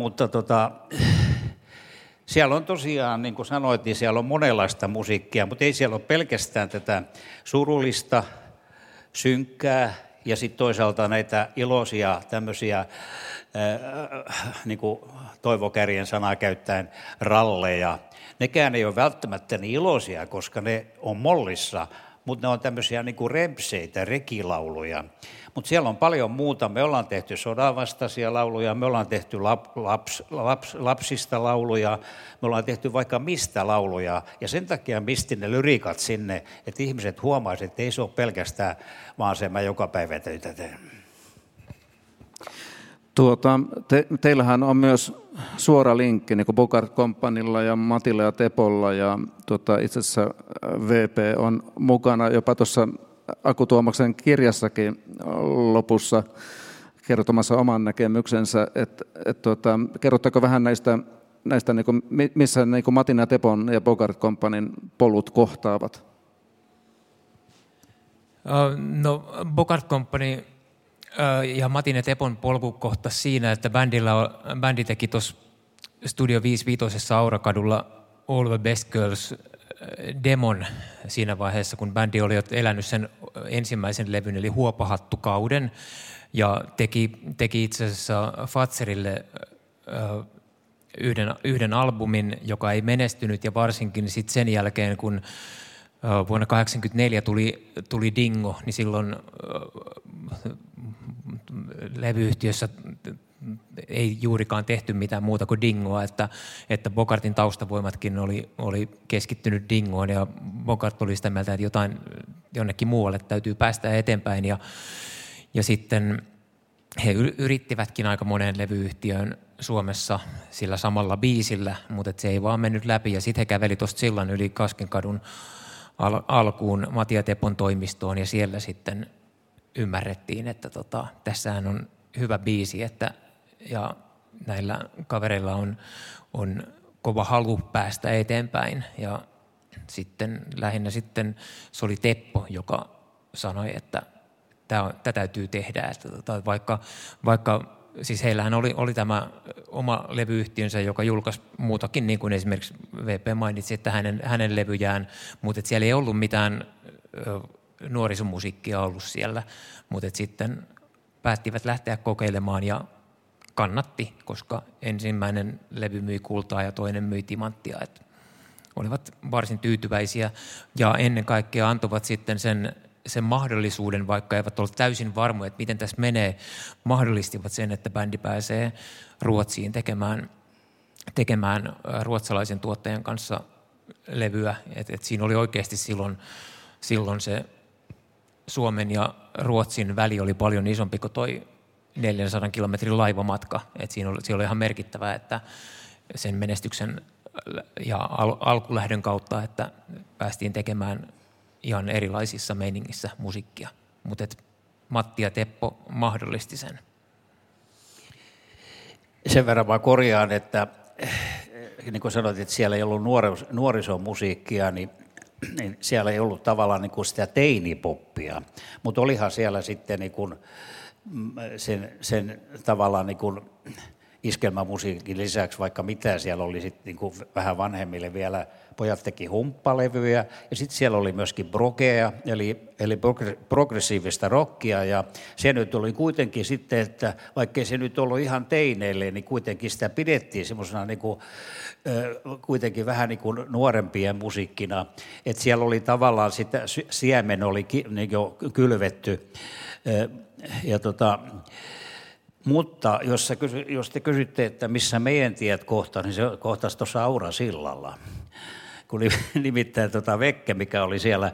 Speaker 3: siellä on tosiaan, niin kuin sanoit, niin siellä on monenlaista musiikkia, mutta ei siellä ole pelkästään tätä surullista, synkkää ja sitten toisaalta näitä iloisia tämmöisiä, niin kuin Toivo Kärjen sanaa käyttäen, ralleja. Nekään ei ole välttämättä niin iloisia, koska ne on mollissa, mutta ne on tämmöisiä niin kuin rempseitä, rekilauluja. Mutta siellä on paljon muuta. Me ollaan tehty sodanvastaisia lauluja, me ollaan tehty lapsista lauluja, me ollaan tehty vaikka mistä lauluja. Ja sen takia mistin ne lyriikat sinne, että ihmiset huomaisivat, että ei se ole pelkästään vaan se mä joka päivä töitä teen.
Speaker 1: Teillähän on myös suora linkki niin kuin Bogart Companylla ja Matilla ja Tepolla, ja itse asiassa VP on mukana jopa tuossa Aku Tuomaksen kirjassakin lopussa kertomassa oman näkemyksensä. Kerrotteko vähän näistä niin kuin, missä niin kuin Matin ja Tepon ja Bogart Companyn polut kohtaavat?
Speaker 4: No, Bogart Company ja Matin ja Tepon polku kohtasi siinä, että bändi teki tuossa Studio 55 Aurakadulla All the Best Girls demon siinä vaiheessa, kun bändi oli elänyt sen ensimmäisen levyn, eli Huopahattukauden, ja teki itse asiassa Fatserille yhden albumin, joka ei menestynyt, ja varsinkin sitten sen jälkeen, kun vuonna 1984 tuli Dingo, niin silloin levyyhtiössä ei juurikaan tehty mitään muuta kuin Dingoa, että Bogartin taustavoimatkin oli keskittynyt Dingoon, ja Bogart oli sitä mieltä, että jonnekin muualle täytyy päästä eteenpäin, ja sitten he yrittivätkin aika moneen levyyhtiöön Suomessa sillä samalla biisillä, mutta se ei vaan mennyt läpi, ja sitten he käveli tuosta sillan yli Kaskenkadun alkuun Matti ja Tepon toimistoon, ja siellä sitten ymmärrettiin, että tässähän on hyvä biisi, ja näillä kavereilla on kova halu päästä eteenpäin, ja sitten lähinnä sitten se oli Teppo, joka sanoi, että tämä täytyy tehdä, että vaikka siis heillähän oli tämä oma levyyhtiönsä, joka julkaisi muutakin, niin kuin esimerkiksi VP mainitsi, että hänen levyjään, mutta siellä ei ollut mitään nuorisomusiikkia ollut siellä, mutta sitten päättivät lähteä kokeilemaan ja kannatti, koska ensimmäinen levy myi kultaa ja toinen myi timanttia, että olivat varsin tyytyväisiä ja ennen kaikkea antoivat sitten sen mahdollisuuden, vaikka eivät ole täysin varmoja, että miten tässä menee, mahdollistivat sen, että bändi pääsee Ruotsiin tekemään ruotsalaisen tuottajan kanssa levyä. Et siinä oli oikeasti silloin se Suomen ja Ruotsin väli oli paljon isompi kuin toi 400 kilometrin laivamatka. Et siinä oli ihan merkittävää, että sen menestyksen ja alkulähdön kautta, että päästiin tekemään ihan erilaisissa meiningissä musiikkia, mutta Matti ja Teppo mahdollisti sen.
Speaker 3: Sen verran vaan korjaan, että niin kuin sanoit, että siellä ei ollut nuorisomusiikkia, niin siellä ei ollut tavallaan niin kuin sitä teinipoppia, mutta olihan siellä sitten niin kuin sen tavallaan niin kuin iskelmämusiikin lisäksi vaikka mitä, siellä oli sitten niin kuin vähän vanhemmille vielä, pojat teki humppalevyjä ja sitten siellä oli myöskin brogea, eli progressiivista rockia, ja se nyt oli kuitenkin sitten, että vaikkei se nyt ollut ihan teineille, niin kuitenkin sitä pidettiin semmoisena niin kuin, kuitenkin vähän niin kuin nuorempien musiikkina, että siellä oli tavallaan sitä, siemen oli niin jo kylvetty, ja mutta jos te kysytte, että missä meidän tiet kohtaa, niin se kohtasi tuossa Aurasillalla. Kun nimittäin Vekke, mikä oli siellä,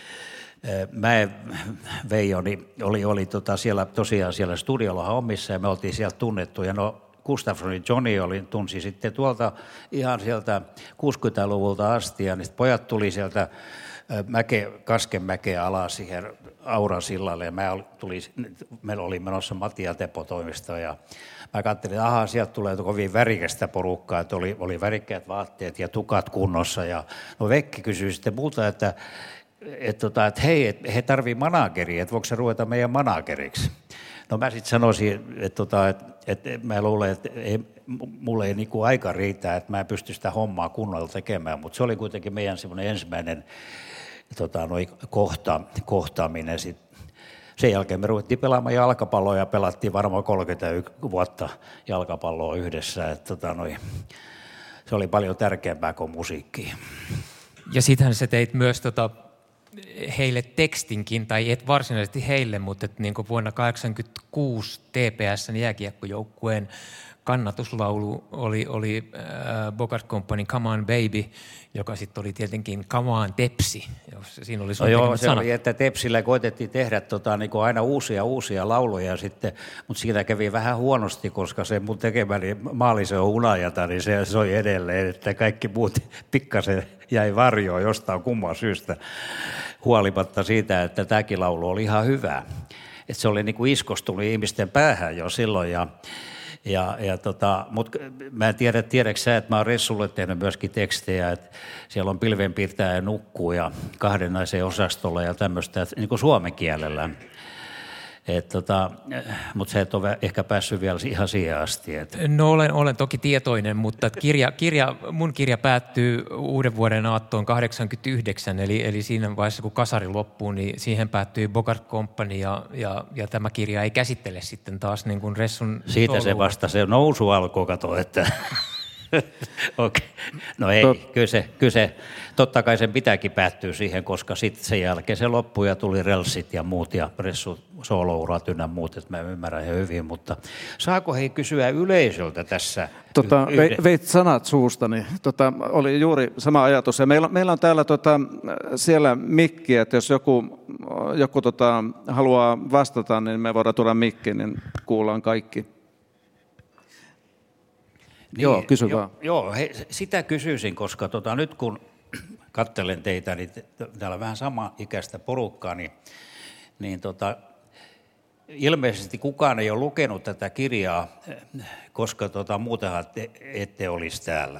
Speaker 3: Veijo, niin oli siellä tosiaan siellä studiolla hommissa, ja me oltiin sieltä tunnettuja. No, Gustafssonin Johnny tunsi sitten tuolta ihan sieltä 60-luvulta asti, ja niin pojat tuli sieltä Kaskenmäkeä alas siihen Aurasillalle, ja meillä oli menossa Matti ja Teppo toimistoon, ja mä katselin, että sieltä tulee kovin värikästä porukkaa, että oli värikkäät vaatteet ja tukat kunnossa, ja no Vekki kysyi sitten multa, että hei, he tarvii manageria, että voiko se ruveta meidän manageriksi? No mä sitten sanoisin, että mä luulen, että mulle ei niinku aika riitä, että mä en pysty sitä hommaa kunnolla tekemään, mutta se oli kuitenkin meidän semmoinen ensimmäinen kohtaaminen. Sen jälkeen me ruvettiin pelaamaan jalkapalloa ja pelattiin varmaan 31 vuotta jalkapalloa yhdessä. Että se oli paljon tärkeämpää kuin musiikki.
Speaker 4: Ja sittenhän sä teit myös heille tekstinkin, tai et varsinaisesti heille, mutta niin kuin vuonna 1986 TPS:n jääkiekkojoukkueen kannatuslaulu oli Bogart Companyn Come on Baby, joka sitten oli tietenkin Come on Tepsi. Siinä oli
Speaker 3: joo, se oli, että Tepsillä koitettiin tehdä niin kuin aina uusia lauluja sitten, mutta siitä kävi vähän huonosti, koska se mun tekemäni Maalisen Unajata, niin se soi edelleen, että kaikki muut pikkasen jäi varjoon jostain kumman syystä, huolimatta siitä, että tämäkin laulu oli ihan hyvä. Että se oli niin kuin iskostunut ihmisten päähän jo silloin mutta mä en tiedätkö sä, että mä oon Ressulle tehnyt myöskin tekstejä, että siellä on Pilvenpiirtäjä nukkuu ja Kahden naisen osastolla ja tämmöistä niin kuin suomen kielellä. Mutta sä et ole ehkä päässyt vielä ihan siihen asti.
Speaker 4: No olen toki tietoinen, mutta mun kirja päättyy uuden vuoden aattoon 1989, eli siinä vaiheessa kun kasari loppuu, niin siihen päättyy Bogart Company ja tämä kirja ei käsittele sitten taas niin kuin Ressun
Speaker 3: siitä se vasta se nousu alkoi, kato, että okay. No ei, kyllä se, totta kai sen pitääkin päättyä siihen, koska sitten sen jälkeen se loppui ja tuli Relsit ja muut ja Ressu soolourat ynnä muut, että mä ymmärrän ihan hyvin, mutta saako he kysyä yleisöltä tässä?
Speaker 1: Veit sanat suustani. Oli juuri sama ajatus. Ja meillä on täällä siellä mikki, että jos joku haluaa vastata, niin me voidaan tuoda mikki, niin kuullaan kaikki. Niin, joo, kysy vaan.
Speaker 3: Joo, sitä kysyisin, koska nyt kun katselen teitä, niin täällä on vähän sama-ikäistä porukkaa, niin ilmeisesti kukaan ei ole lukenut tätä kirjaa, koska muutenhan ette olisi täällä.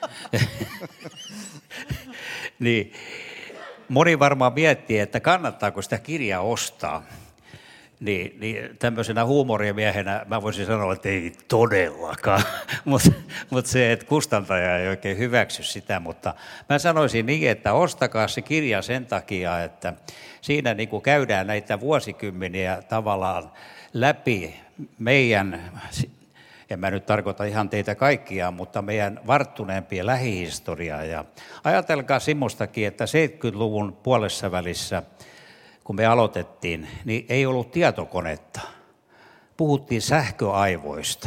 Speaker 3: Niin, moni varmaan miettii, että kannattaako sitä kirjaa ostaa. Niin tämmöisenä huumorimiehenä mä voisin sanoa, että ei todellakaan, mutta se, että kustantaja ei oikein hyväksy sitä, mutta mä sanoisin niin, että ostakaa se kirja sen takia, että siinä niin kuin käydään näitä vuosikymmeniä tavallaan läpi meidän, en mä nyt tarkoita ihan teitä kaikkia, mutta meidän varttuneempien lähihistoriaa. Ja ajatelkaa semmoistakin, että 70-luvun puolessa välissä, kun me aloitettiin, niin ei ollut tietokonetta. Puhuttiin sähköaivoista.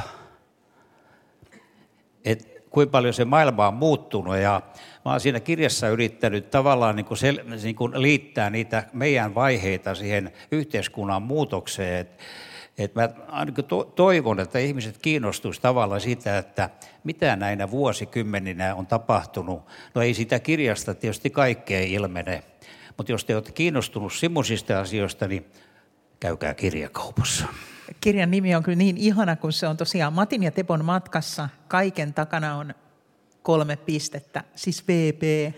Speaker 3: Et kuinka paljon se maailma on muuttunut. Ja mä oon siinä kirjassa yrittänyt tavallaan niin kuin liittää niitä meidän vaiheita siihen yhteiskunnan muutokseen. Et mä ainakin toivon, että ihmiset kiinnostuisivat tavallaan siitä, että mitä näinä vuosikymmeninä on tapahtunut. No ei sitä kirjasta tietysti kaikkea ilmene. Mutta jos te olette kiinnostunut semmoisista asioista, niin käykää kirjakaupassa.
Speaker 2: Kirjan nimi on kyllä niin ihana, kun se on tosiaan Matin ja Tepon matkassa. Kaiken takana on 3 pistettä, siis VP.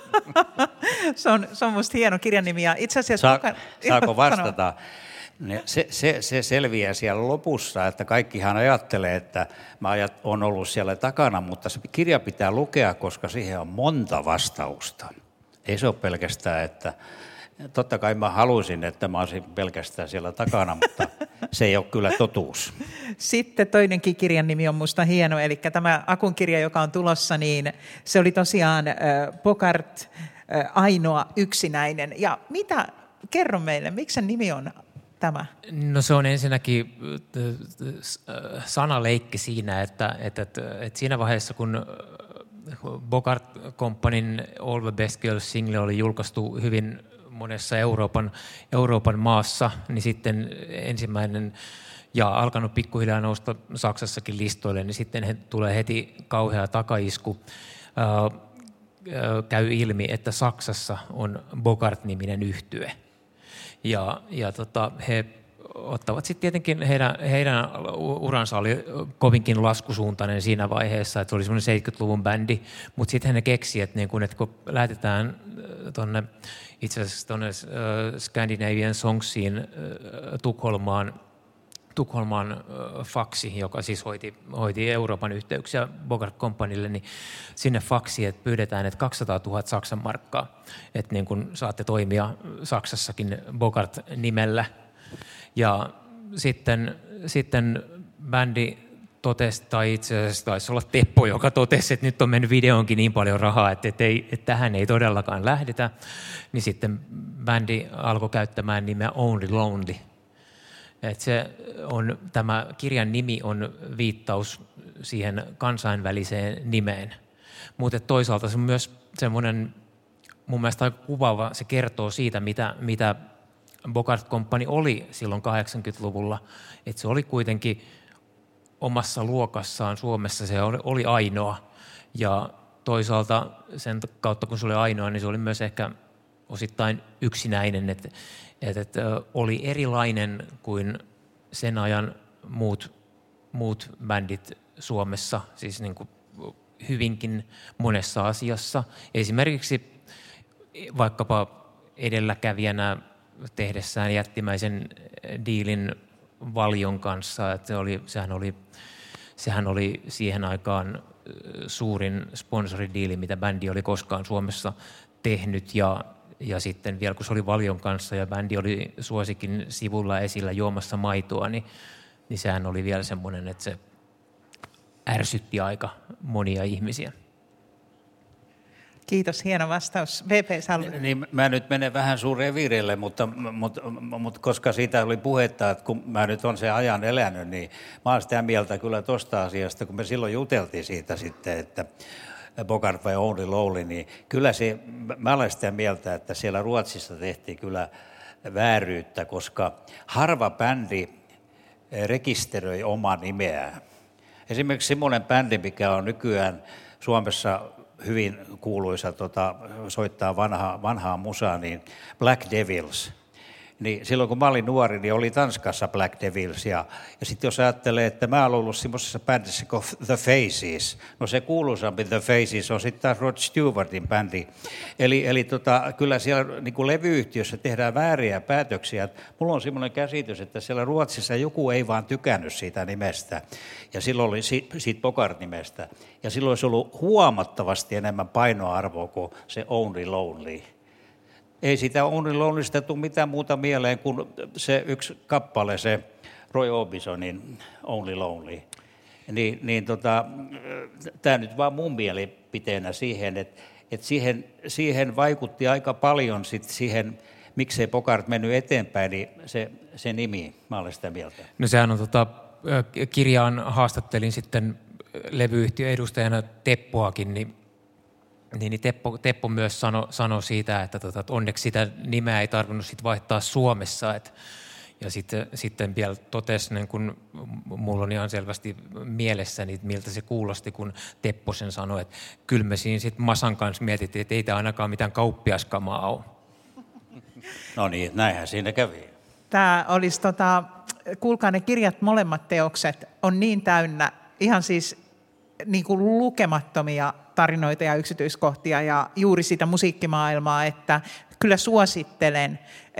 Speaker 2: se on musta hieno kirjan nimi. Ja itse asiassa
Speaker 3: saako vastata? Se selviää siellä lopussa, että kaikkihan ajattelee, että mä oon ollut siellä takana, mutta se kirja pitää lukea, koska siihen on monta vastausta. Ei se ole pelkästään, että totta kai mä haluaisin, että mä olisin pelkästään siellä takana, mutta se ei ole kyllä totuus.
Speaker 2: Sitten toinenkin kirjan nimi on musta hieno, eli tämä Akun kirja, joka on tulossa, niin se oli tosiaan Bogart ainoa yksinäinen. Ja kerro meille, miksi sen nimi on tämä?
Speaker 4: No se on ensinnäkin sanaleikki siinä, että siinä vaiheessa, kun Bogart Companyn All the Best Girls-single oli julkaistu hyvin monessa Euroopan maassa, niin sitten ensimmäinen ja alkanut pikkuhiljaa nousta Saksassakin listoille, niin sitten tulee heti kauhea takaisku. Käy ilmi, että Saksassa on Bogart-niminen yhtye. Ja he ottavat sitten tietenkin, heidän uransa oli kovinkin laskusuuntainen siinä vaiheessa, että se oli semmoinen 70-luvun bändi, mutta sitten he keksi, että kun lähdetään itse asiassa tuonne Scandinavian Songsiin Tukholmaan faksi, joka siis hoiti Euroopan yhteyksiä Bogart Companylle, niin sinne faksi, että pyydetään, että 200 000 Saksan markkaa, että niin kun saatte toimia Saksassakin Bogart-nimellä. Ja sitten bändi totesi, tai itse asiassa taisi olla Teppo, joka totesi, että nyt on mennyt videoonkin niin paljon rahaa, että tähän ei todellakaan lähdetä. Niin sitten bändi alkoi käyttämään nimeä Only Lonely. Tämä kirjan nimi on viittaus siihen kansainväliseen nimeen. Mutta toisaalta se on myös semmoinen, mun mielestä aika kuvaava, se kertoo siitä, mitä Bogart Company oli silloin 80-luvulla. Että se oli kuitenkin omassa luokassaan Suomessa, se oli ainoa. Ja toisaalta sen kautta, kun se oli ainoa, niin se oli myös ehkä osittain yksinäinen, että oli erilainen kuin sen ajan muut bändit Suomessa, siis niin kuin hyvinkin monessa asiassa. Esimerkiksi vaikkapa edelläkävijänä tehdessään jättimäisen diilin Valion kanssa, että sehän oli siihen aikaan suurin sponsoridiili, mitä bändi oli koskaan Suomessa tehnyt, ja sitten vielä kun se oli Valion kanssa ja bändi oli Suosikin sivulla esillä juomassa maitoa, niin sehän oli vielä semmoinen, että se ärsytti aika monia ihmisiä.
Speaker 2: Kiitos, hieno vastaus. VP Salmi.
Speaker 3: Niin, mä nyt menen vähän suureen viireelle, mutta koska siitä oli puhetta, että kun mä nyt on sen ajan elänyt, niin mä oon sitä mieltä kyllä tuosta asiasta, kun me silloin juteltiin siitä sitten, että Bogart vai Only Lonely, niin kyllä mä olen sitä mieltä, että siellä Ruotsissa tehtiin kyllä vääryyttä, koska harva bändi rekisteröi omaa nimeään. Esimerkiksi semmoinen bändi, mikä on nykyään Suomessa hyvin kuuluisa, soittaa vanhaa musaa, niin Black Devils. Niin silloin kun mä olin nuori, niin oli Tanskassa Black Devils. Ja sitten jos ajattelee, että mä olen ollut semmoisessa bändissä kuin The Faces. No se kuuluisampi The Faces on sitten taas Rod Stewartin bändi. Eli kyllä siellä niin kuin levyyhtiössä tehdään vääriä päätöksiä. Mulla on semmoinen käsitys, että siellä Ruotsissa joku ei vaan tykännyt siitä nimestä. Ja silloin oli siitä Bogart-nimestä. Ja silloin olisi ollut huomattavasti enemmän painoarvoa kuin se Only Lonely. Ei sitä Only Lonelystä tule mitään muuta mieleen kuin se yksi kappale, se Roy Orbisonin Only Lonely. Tämä nyt vaan mun mielipiteenä siihen, että siihen vaikutti aika paljon sit siihen, miksei Bogart mennyt eteenpäin, niin se nimi, mä olen sitä mieltä.
Speaker 4: No sehän on kirjaan haastattelin sitten levyyhtiön edustajana Teppoakin, niin Teppo myös sanoi siitä, että onneksi sitä nimeä ei tarvinnut sit vaihtaa Suomessa. Ja sitten vielä totesi, niin kun mulla on ihan selvästi mielessäni, miltä se kuulosti, kun Teppo sen sanoi, että kyllä me siinä sitten Masan kanssa mietittiin, että ei tämä ainakaan mitään kauppiaskamaa ole.
Speaker 3: No niin, näinhän siinä kävi.
Speaker 2: Tämä olisi, kuulkaa ne kirjat, molemmat teokset on niin täynnä, ihan siis niin kuin lukemattomia tarinoita ja yksityiskohtia ja juuri sitä musiikkimaailmaa, että kyllä suosittelen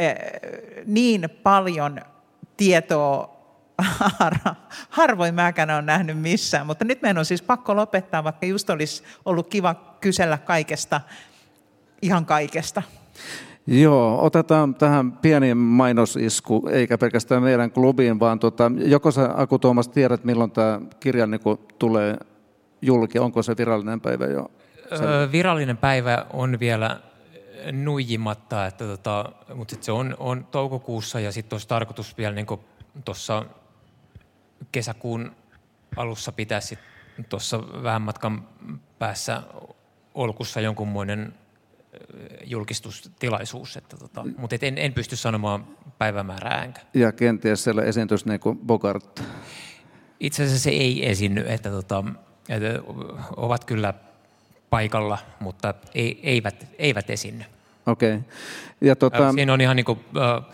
Speaker 2: niin paljon tietoa, harvoin mäkään olen nähnyt missään, mutta nyt meidän on siis pakko lopettaa, vaikka just olisi ollut kiva kysellä kaikesta, ihan kaikesta.
Speaker 1: Joo, otetaan tähän pieni mainosisku, eikä pelkästään meidän klubiin, vaan joko sä, Aku Tuomas, tiedät, milloin tämä kirja tulee julki? Onko se virallinen päivä jo?
Speaker 4: Virallinen päivä on vielä nuijimatta, mutta se on toukokuussa ja sitten olisi tarkoitus vielä niin tuossa kesäkuun alussa pitäisi tuossa vähän matkan päässä Olkussa jonkunmoinen julkistustilaisuus, mutta en pysty sanomaan päivämäärää enkä.
Speaker 1: Ja kenties siellä esiintyisi niin kuin Bogart?
Speaker 4: Itse asiassa se ei esiinny, että ovat kyllä paikalla, mutta eivät esiinny.
Speaker 1: Okei. Ja
Speaker 4: siinä on ihan niin kuin,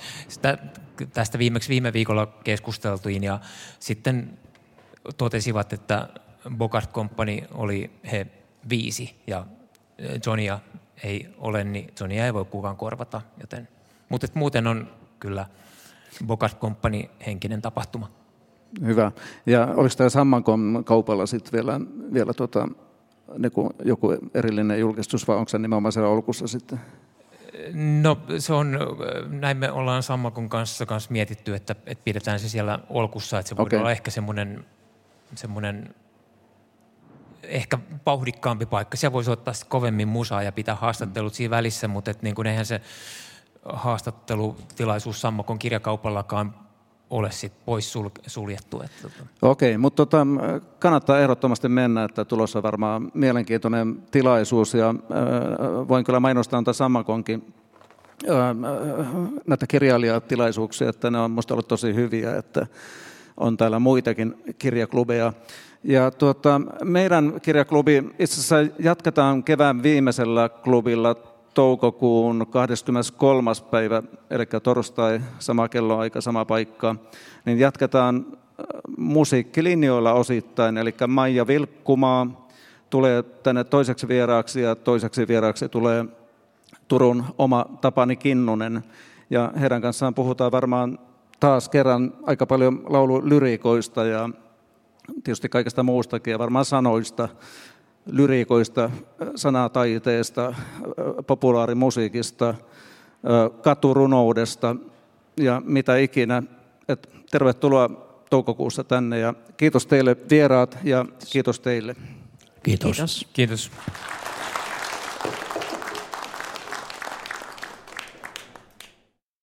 Speaker 4: tästä viime viikolla keskusteltiin ja sitten totesivat, että Bogart Company oli he 5 ja Johnia ei ole, niin Johnia ei voi kukaan korvata. Mutta muuten on kyllä Bogart Company henkinen tapahtuma.
Speaker 1: Hyvä. Ja oliko tämä Sammakon kaupalla sitten vielä joku erillinen julkistus, vai onko se nimenomaan siellä Olkussa sitten?
Speaker 4: No se on, näin me ollaan Sammakon kanssa mietitty, että pidetään se siellä Olkussa, että se voi olla ehkä semmoinen ehkä vauhdikkaampi paikka. Siellä voisi ottaa kovemmin musaa ja pitää haastattelut siinä välissä, mutta niin kuin eihän se haastattelutilaisuus Sammakon kirjakaupallakaan ole sit pois suljettu.
Speaker 1: Okei, mutta kannattaa ehdottomasti mennä, että tulossa on varmaan mielenkiintoinen tilaisuus ja voin kyllä mainostaa antaa Sammakonkin näitä kirjailijatilaisuuksia, että ne on minusta ollut tosi hyviä, että on täällä muitakin kirjaklubeja. Ja meidän kirjaklubi, itse asiassa jatketaan kevään viimeisellä klubilla toukokuun 23. päivä, eli torstai, sama kelloaika, sama paikka, niin jatketaan musiikkilinjoilla osittain, eli Maija Vilkkumaa tulee tänne toiseksi vieraaksi ja toiseksi vieraaksi tulee Turun oma Tapani Kinnunen, ja heidän kanssaan puhutaan varmaan taas kerran aika paljon laululyriikoista ja tietysti kaikesta muustakin ja varmaan sanoista, lyriikoista, sanataiteesta, populaarimusiikista, katurunoudesta ja mitä ikinä. Tervetuloa toukokuussa tänne ja kiitos teille vieraat ja kiitos teille.
Speaker 3: Kiitos.
Speaker 4: Kiitos.